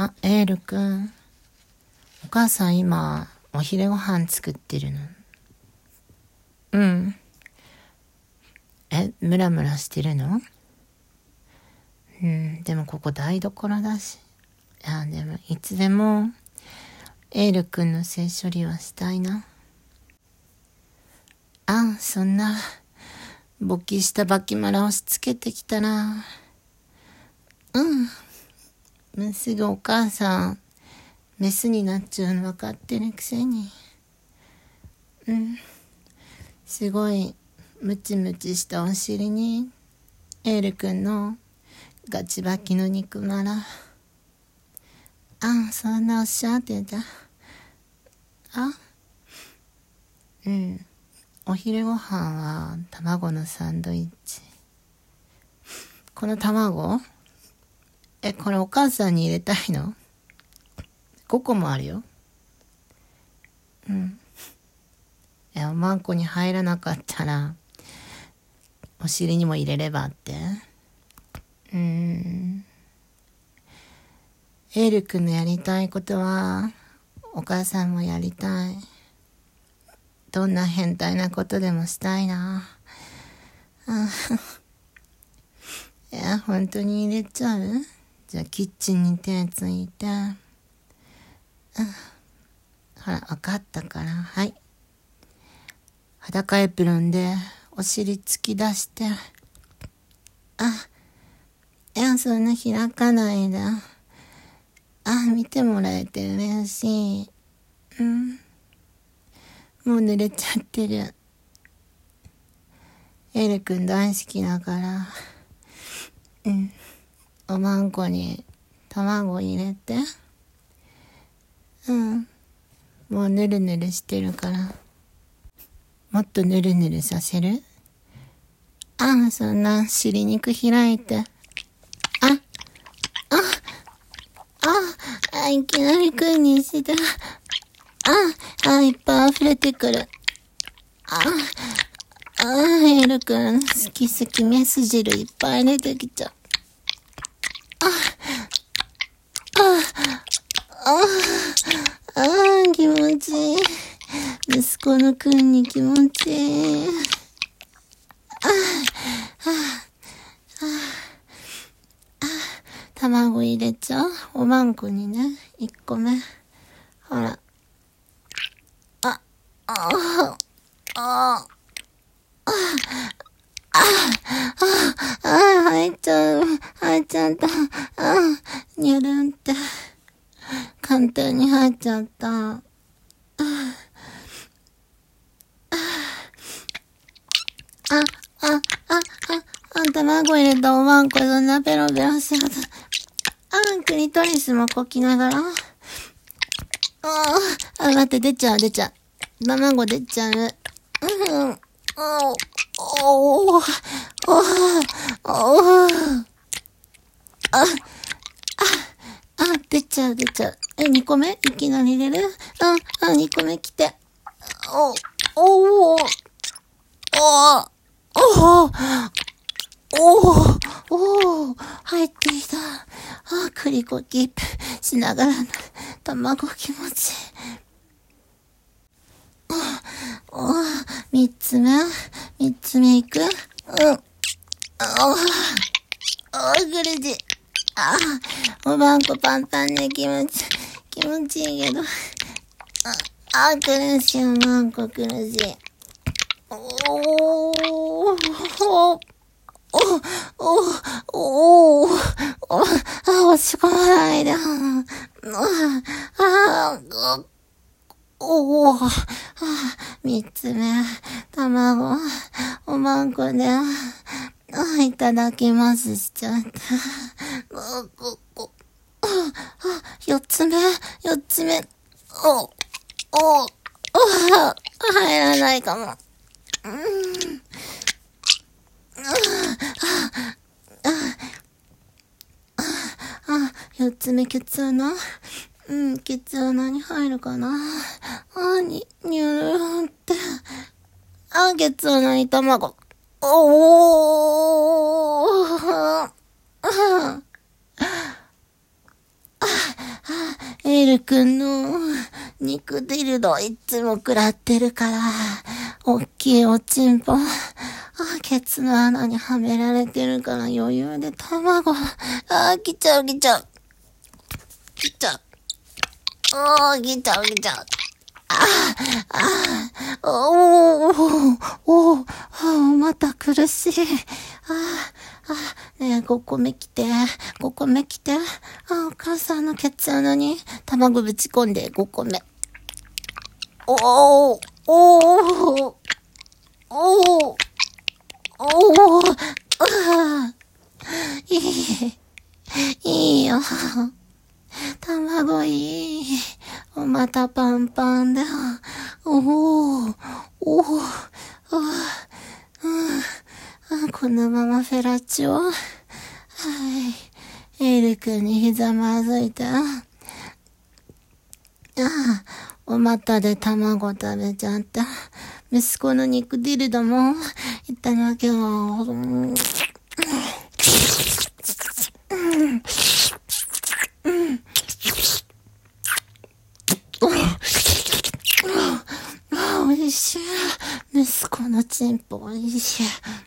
エールくん。お母さん今、お昼ご飯作ってるの。うん。ムラムラしてるの？でもここ台所だし。でもいつでも、エールくんの性処理はしたいな。そんな、勃起したバキマラ押し付けてきたら、もうすぐお母さん、メスになっちゃうの分かってるくせに。すごい、ムチムチしたお尻に、エールくんのガチバキの肉まら。そんなおっしゃってた。お昼ご飯は卵のサンドイッチ。この卵？これお母さんに入れたいの？5個もあるよ。おまんこに入らなかったら、お尻にも入れればって。エール君のやりたいことは、お母さんもやりたい。どんな変態なことでもしたいな。本当に入れちゃう？じゃあキッチンに手ついて。ほら、わかったから。はい。裸エプロンでお尻突き出して。そんな開かないで。見てもらえて嬉しい。もう濡れちゃってる。エルくん大好きだから。おまんこに卵入れて。もうぬるぬるしてるから。もっとぬるぬるさせる？そんな尻肉開いて。いきなりくんにして。いっぱい溢れてくる。エルくん、好き好きメス汁いっぱい出てきちゃう。気持ちいい。息子のくんに気持ちいい。卵入れちゃう？おまんこにね、1個目。ほら。入っちゃった。にゅるんって。簡単に入っちゃった。卵入れたおまんこそんなペロペロしようと。クリトリスもこきながら。待って、出ちゃう。卵出ちゃう。出ちゃう。2個目いきなり入れる？2個目来て。入ってきた。クリコキップしながらの卵気持ちいい。3つ目いく？苦しい。おまんこパンパンね、気持ちいいけど。苦しい、おまんこ苦しい。押し込まないで。3つ目、卵、おまんこで、いただきますしちゃった。4つ目。入らないかも。4つ目、ケツ穴？ケツ穴に入るかな？にゅるーって。ケツ穴に卵。 エルくんの肉ディルドいつも食らってるから、おっきいおちんぽ。ケツの穴にはめられてるから余裕で卵。来ちゃう。来ちゃう。来ちゃう。また苦しい。ねえ、5個目来て。お母さんのケツ穴に卵ぶち込んで5個目。いいよ。卵いい。またパンパンだ。このままフェラチオ。エル君にひざまずいた。お股で卵食べちゃった。息子の肉ディルドもいただけは。おいしい。息子のチンポおいしい。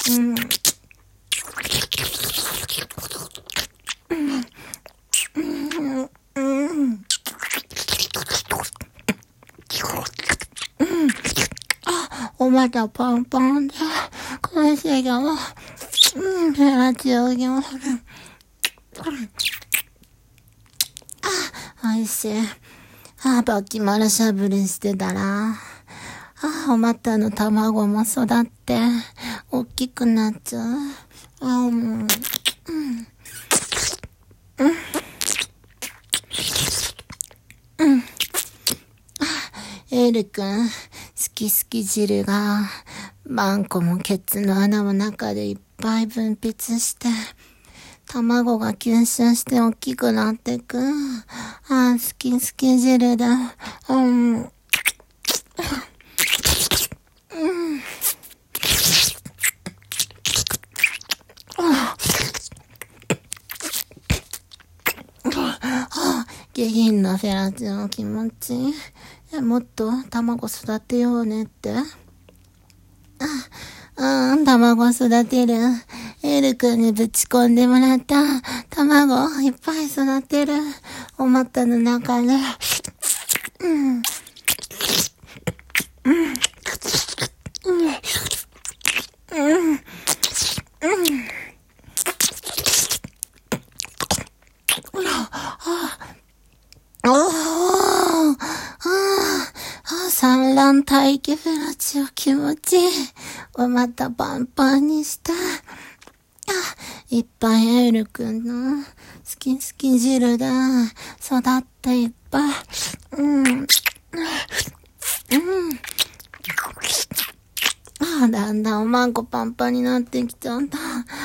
お股パンパンで苦しいよ。フェラチオあげます。おいしい。バキマラしゃぶりしてたら、お股の卵も育って、大きくなっちゃう。エールくん、好き汁が、何個もケツの穴の中でいっぱい分泌して、卵が吸収して大きくなってく。好き汁だ。下品なフェラチオの気持ち。もっと卵育てようねって。卵育てる。エル君にぶち込んでもらった卵いっぱい育てる。お股の中で。産卵待機フェラチオ気持ちいい。お股パンパンにした。いっぱいエルくんの好き汁だ。育っていっぱい。だんだんおまんこパンパンになってきちゃった。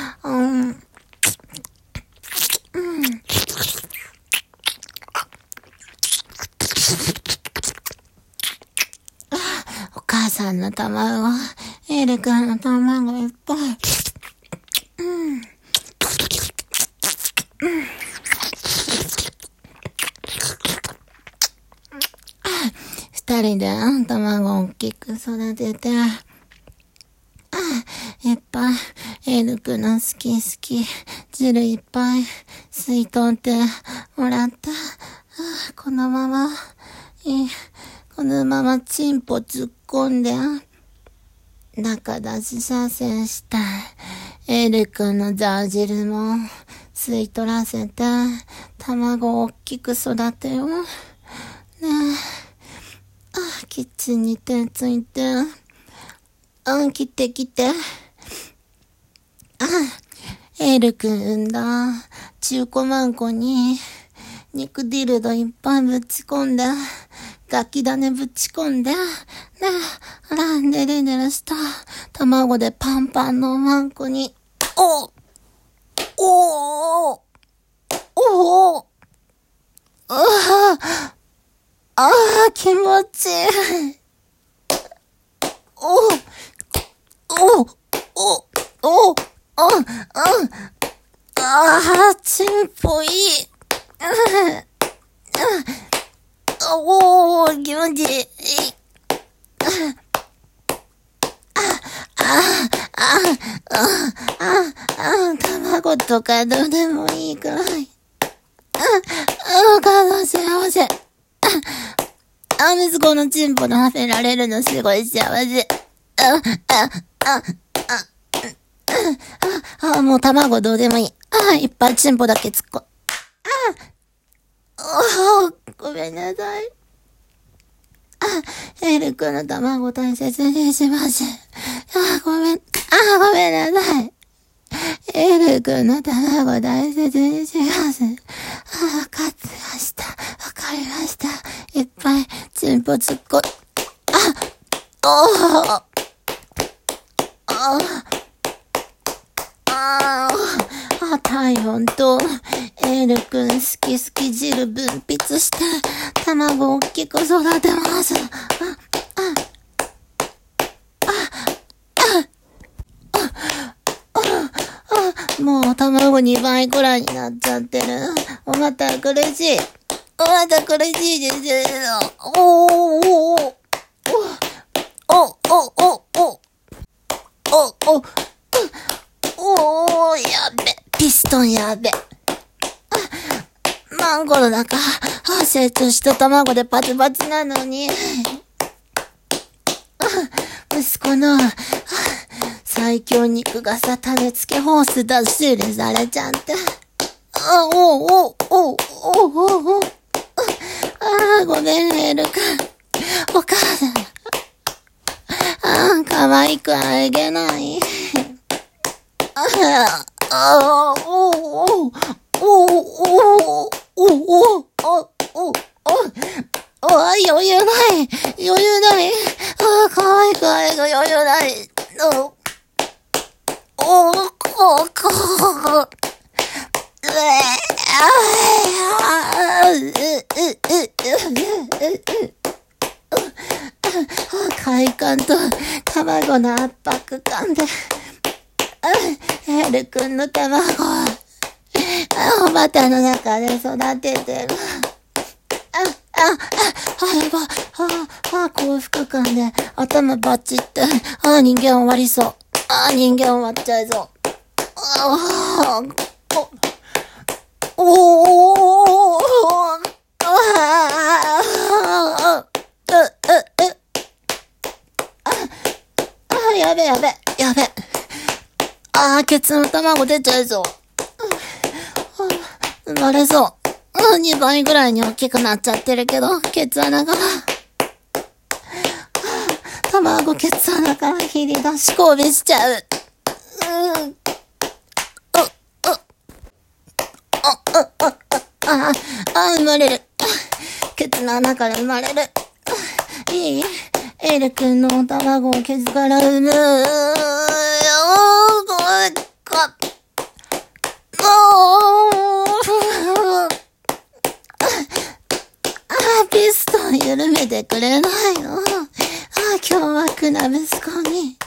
お母さんの卵、エルくんの卵いっぱい。二人で卵を大きく育てて、いっぱい、エルくんの好き汁いっぱい吸い取ってもらった。このままチンポ突っ込んで、中出し射精したい。エルくんのザー汁も吸い取らせて、卵を大きく育てよう。ねえ。キッチンに手ついて。来て。エルくん産んだ中古マンコに肉ディルドいっぱいぶち込んで、ガキ種ぶち込んで、デレデレした卵でパンパンのマンコに、気持ちいい。チンポいい。 気持ちいい。卵とかどうでもいいくらい。お母さん幸せ。息子のチンポのはめられるのすごい幸せ。もう卵どうでもいい。いっぱいチンポだけ突っ込。ごめんなさい。エル君の卵大切にします。ごめんなさい。エル君の卵大切にします。わかりました。いっぱいチンポ突っ込。体温とエル君好き汁分泌して卵を大きく育てます。もう卵2倍くらいになっちゃってる。また苦しいです。やべ。ピストンやべ。マンゴーの中、成長した卵でパツパツなのに。息子の最強肉がさ、種付けホース出し入れされちゃって。ごめん、エル君。お母さん。可愛くあげない。余裕ない。可愛くあげが余裕ない。快感と卵の圧迫感でエル君の卵はお股の中で育ててる。幸福感で頭バチって、人間終わりそう。人間終わっちゃいそう。やべ。ケツの卵出ちゃいそう。生まれそう。2倍ぐらいに大きくなっちゃってるけど、ケツ穴から卵ケツ穴からひり出し交尾しちゃう。生まれる。ケツの穴から生まれる。いい？エル君の卵をケツから産む。ピストン緩めてくれないの？凶悪な息子に。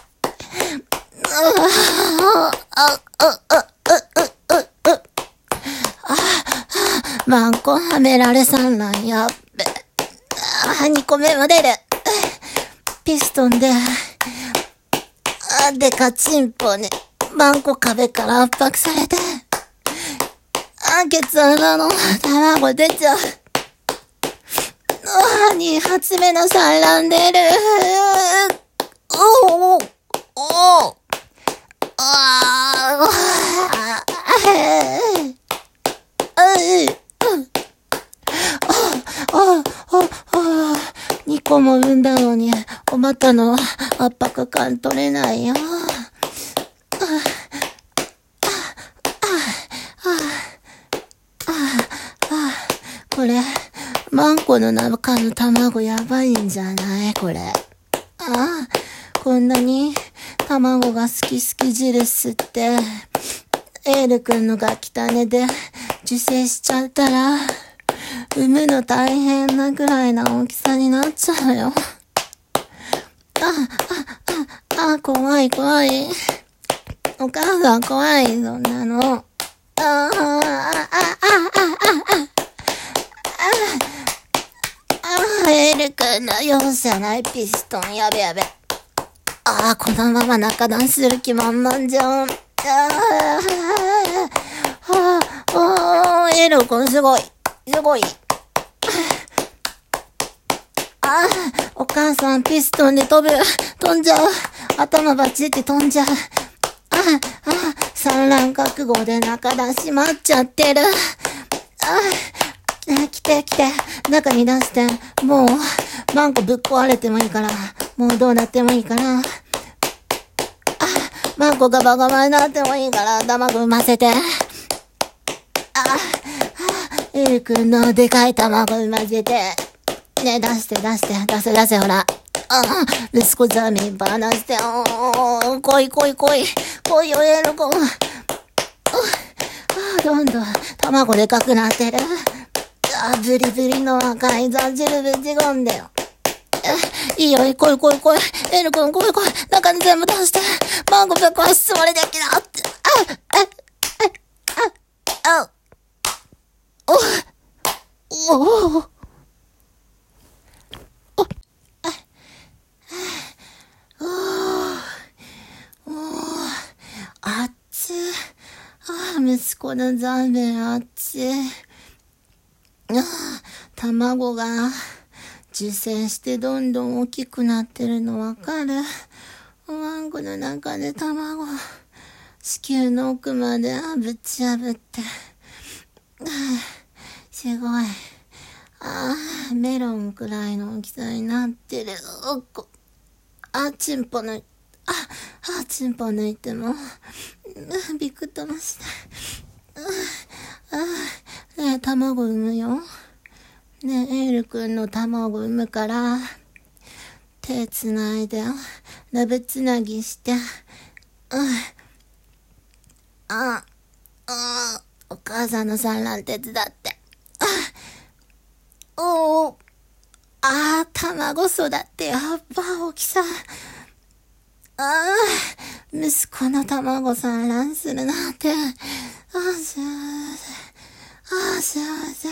マンコはめられ産卵やっべ。2個目も出る。ピストンで、でかチンポに、マンコ壁から圧迫されて、ケツ穴の卵出ちゃう。2発目の産卵出る。2個も産んだのに、お股の圧迫感取れないよ。これ、マンコの中の卵やばいんじゃないこれ。こんなに卵が好き汁吸って、エール君のガキ種で受精しちゃったら、産むの大変なぐらいな大きさになっちゃうよ。怖い。お母さん怖い、そんなの。エル君の容赦ないピストン、やべやべ。ああ、このまま中断する気満々じゃん。エル君すごい。すごい。お母さんピストンで飛んじゃう。頭バチって飛んじゃう。産卵覚悟で中断閉まっちゃってる。来て。中に出して。もう、マンコぶっ壊れてもいいから。もうどうなってもいいから。マンコガバガバになってもいいから、卵産ませて。エル君のでかい卵産ませて。ね、出せ、ほら。息子ザミン離して。来いよ、エル君。どんどん卵でかくなってる。ブリブリの赤いザジルぶち込んでよ。いいよ、来い。エル君来い。中に全部出して。マンゴぶっ壊すつもりできなって。あっち。息子のザメあっち。卵が受精してどんどん大きくなってるのわかる？おわんこの中で卵、子宮の奥までぶち破って。すごい。メロンくらいの大きさになってる。チンポ抜いても、びくともしない。ねえ、卵産むよ。ねえ、エールくんの卵産むから、手つないで、ラブつなぎして、お母さんの産卵手伝って。卵育ってやっぱ大きさ。息子の卵産卵するなんて。幸せ。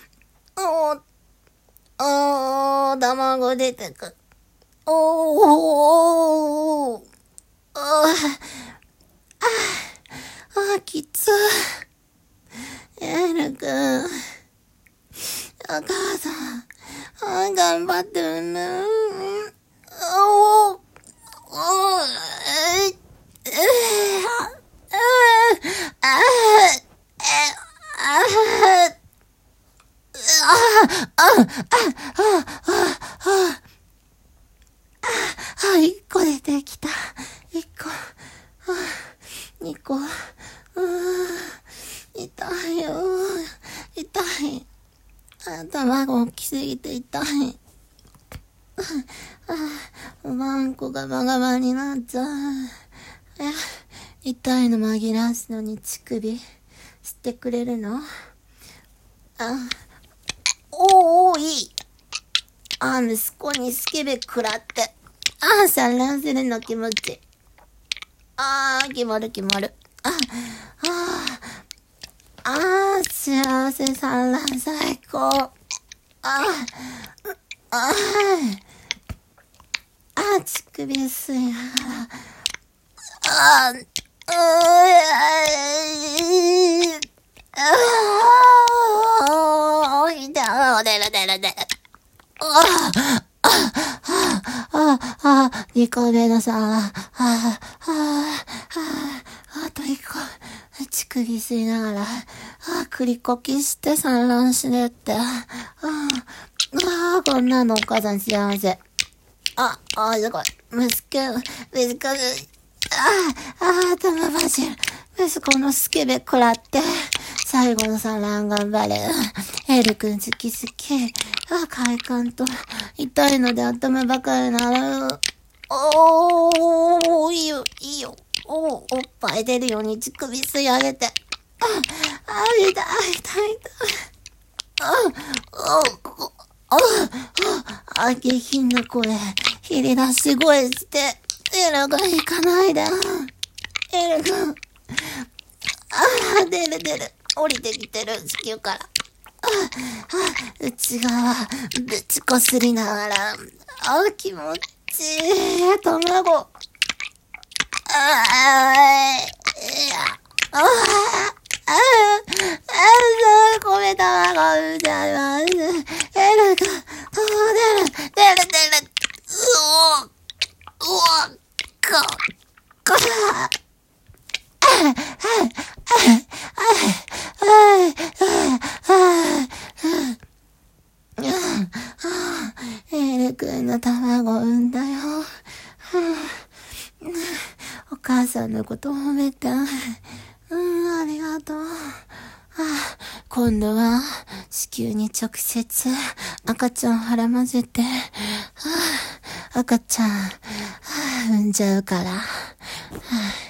卵出てく。きつ。エルくん。お母さん。頑張って産む。1個出てきた。1個。2個。痛いよ。痛い。卵大きすぎて痛い。ワンコがガバガバになっちゃう。痛いの紛らわすのに乳首してくれるの？いい。息子にスケベ食らって。産卵するの気持ちいい。決まる。幸せ産卵最高。乳首吸いながら。2個目のさ、あと1個、乳首吸いながら、繰りこきして産卵しねって。こんなのお母さん幸せ。すごい。息子、頭走る。息子のスケベ食らって、最後の産卵頑張れ。エル君好き。快感と、痛いので頭ばかりなる。いいよ。おっぱい出るように乳首吸い上げて。痛い。下品な声、ひり出し声して、エルが行かないで。エルが、出る。降りてきてる、地球から。 内側、ぶちこすりながら、気持ちいい、卵。米卵産んじゃいます。出る。エル君の卵産んだよ。お母さんのこと褒めた。ありがとう。今度は子宮に直接赤ちゃん腹混ぜて、赤ちゃん産んじゃうから。